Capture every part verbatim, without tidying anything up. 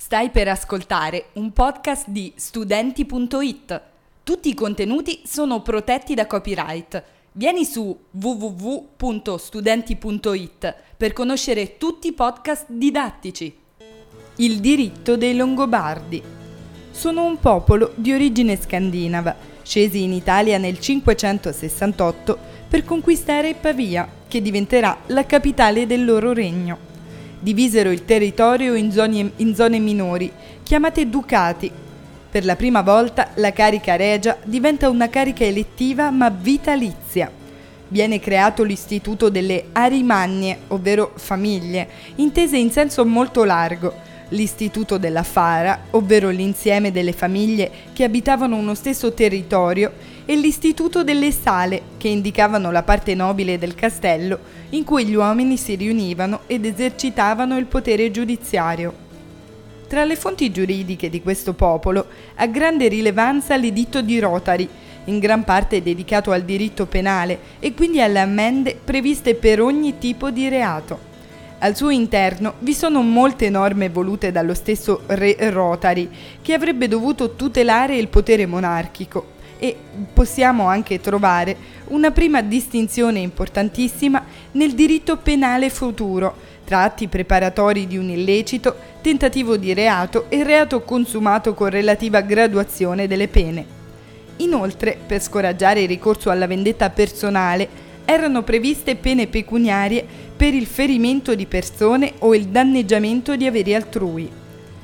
Stai per ascoltare un podcast di studenti punto it. Tutti i contenuti sono protetti da copyright. Vieni su w w w punto studenti punto it per conoscere tutti i podcast didattici. Il diritto dei Longobardi. Sono un popolo di origine scandinava, scesi in Italia nel cinquecentosessantotto per conquistare Pavia, che diventerà la capitale del loro regno. Divisero il territorio in zone, in zone minori, chiamate ducati. Per la prima volta la carica regia diventa una carica elettiva ma vitalizia. Viene creato l'istituto delle arimagne, ovvero famiglie, intese in senso molto largo, l'istituto della fara, ovvero l'insieme delle famiglie che abitavano uno stesso territorio, e l'istituto delle sale, che indicavano la parte nobile del castello in cui gli uomini si riunivano ed esercitavano il potere giudiziario. Tra le fonti giuridiche di questo popolo ha grande rilevanza l'editto di Rotari, in gran parte dedicato al diritto penale e quindi alle ammende previste per ogni tipo di reato. Al suo interno vi sono molte norme volute dallo stesso re Rotari, che avrebbe dovuto tutelare il potere monarchico, e possiamo anche trovare una prima distinzione importantissima nel diritto penale futuro, tra atti preparatori di un illecito, tentativo di reato e reato consumato con relativa graduazione delle pene. Inoltre, per scoraggiare il ricorso alla vendetta personale, erano previste pene pecuniarie per il ferimento di persone o il danneggiamento di averi altrui.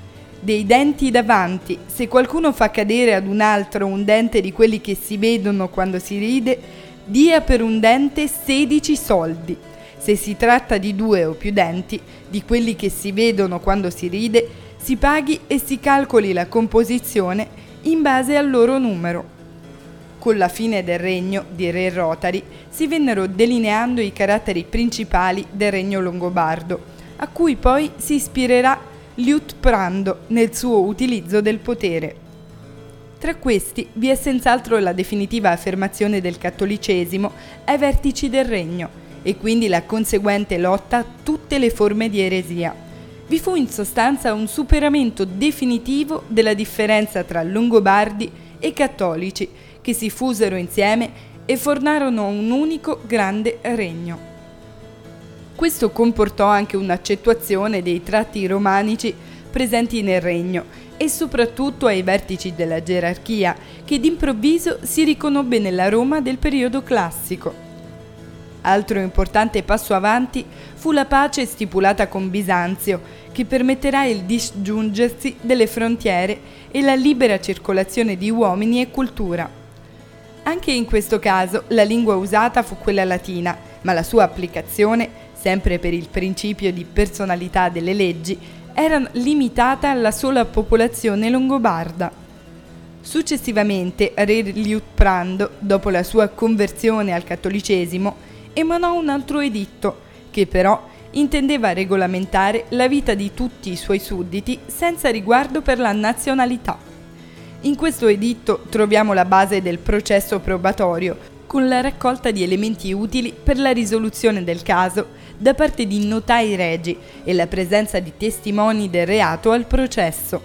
Dei denti davanti, se qualcuno fa cadere ad un altro un dente di quelli che si vedono quando si ride, dia per un dente sedici soldi. Se si tratta di due o più denti, di quelli che si vedono quando si ride, si paghi e si calcoli la composizione in base al loro numero. Con la fine del regno di re Rotari si vennero delineando i caratteri principali del regno longobardo, a cui poi si ispirerà Liutprando nel suo utilizzo del potere. Tra questi vi è senz'altro la definitiva affermazione del cattolicesimo ai vertici del regno e quindi la conseguente lotta a tutte le forme di eresia. Vi fu in sostanza un superamento definitivo della differenza tra longobardi e cattolici, che si fusero insieme e formarono un unico grande regno. Questo comportò anche un'accentuazione dei tratti romanici presenti nel regno e soprattutto ai vertici della gerarchia, che d'improvviso si riconobbe nella Roma del periodo classico. Altro importante passo avanti fu la pace stipulata con Bisanzio, che permetterà il disgiungersi delle frontiere e la libera circolazione di uomini e cultura. Anche in questo caso la lingua usata fu quella latina, ma la sua applicazione, sempre per il principio di personalità delle leggi, era limitata alla sola popolazione longobarda. Successivamente, re Liutprando, dopo la sua conversione al cattolicesimo, emanò un altro editto, che però intendeva regolamentare la vita di tutti i suoi sudditi senza riguardo per la nazionalità. In questo editto troviamo la base del processo probatorio, con la raccolta di elementi utili per la risoluzione del caso da parte di notai regi e la presenza di testimoni del reato al processo.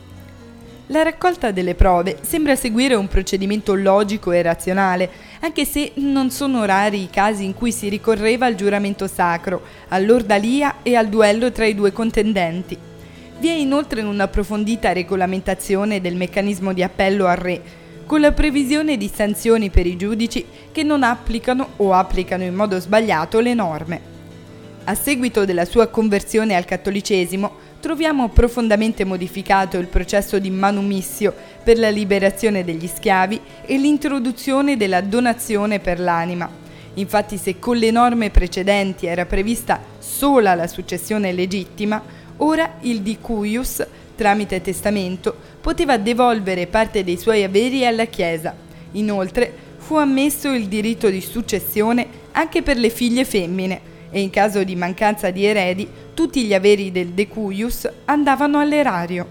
La raccolta delle prove sembra seguire un procedimento logico e razionale, anche se non sono rari i casi in cui si ricorreva al giuramento sacro, all'ordalia e al duello tra i due contendenti. Vi è inoltre un'approfondita regolamentazione del meccanismo di appello al re, con la previsione di sanzioni per i giudici che non applicano o applicano in modo sbagliato le norme. A seguito della sua conversione al cattolicesimo, troviamo profondamente modificato il processo di manumissio per la liberazione degli schiavi e l'introduzione della donazione per l'anima. Infatti, se con le norme precedenti era prevista sola la successione legittima, ora il dicuius, tramite testamento, poteva devolvere parte dei suoi averi alla Chiesa. Inoltre, fu ammesso il diritto di successione anche per le figlie femmine, e in caso di mancanza di eredi tutti gli averi del decuius andavano all'erario.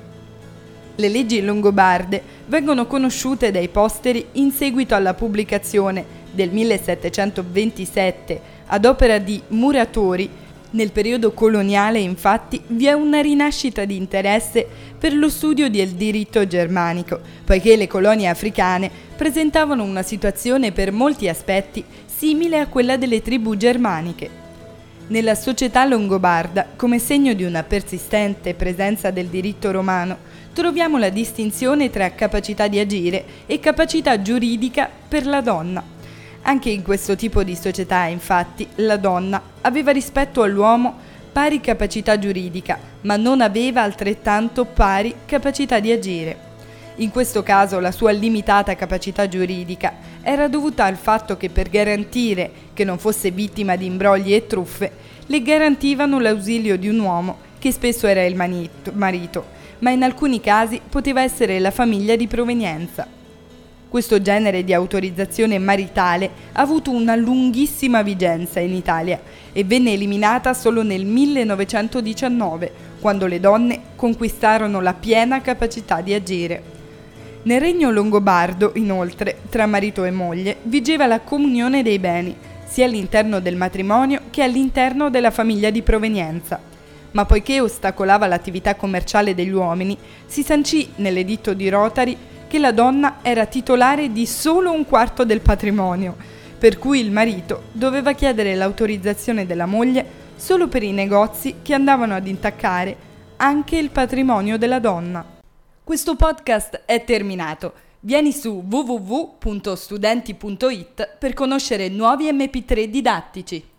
Le leggi longobarde vengono conosciute dai posteri in seguito alla pubblicazione del millesettecentoventisette ad opera di Muratori Nel periodo coloniale, infatti, vi è una rinascita di interesse per lo studio del diritto germanico, poiché le colonie africane presentavano una situazione per molti aspetti simile a quella delle tribù germaniche. Nella società longobarda, come segno di una persistente presenza del diritto romano, troviamo la distinzione tra capacità di agire e capacità giuridica per la donna. Anche in questo tipo di società, infatti, la donna aveva rispetto all'uomo pari capacità giuridica, ma non aveva altrettanto pari capacità di agire. In questo caso la sua limitata capacità giuridica era dovuta al fatto che per garantire che non fosse vittima di imbrogli e truffe, le garantivano l'ausilio di un uomo che spesso era il marito, ma in alcuni casi poteva essere la famiglia di provenienza. Questo genere di autorizzazione maritale ha avuto una lunghissima vigenza in Italia e venne eliminata solo nel millenovecentodiciannove, quando le donne conquistarono la piena capacità di agire. Nel regno longobardo, inoltre, tra marito e moglie, vigeva la comunione dei beni, sia all'interno del matrimonio che all'interno della famiglia di provenienza. Ma poiché ostacolava l'attività commerciale degli uomini, si sancì nell'editto di Rotari che la donna era titolare di solo un quarto del patrimonio, per cui il marito doveva chiedere l'autorizzazione della moglie solo per i negozi che andavano ad intaccare anche il patrimonio della donna. Questo podcast è terminato. Vieni su w w w punto studenti punto i t per conoscere nuovi emme pi tre didattici.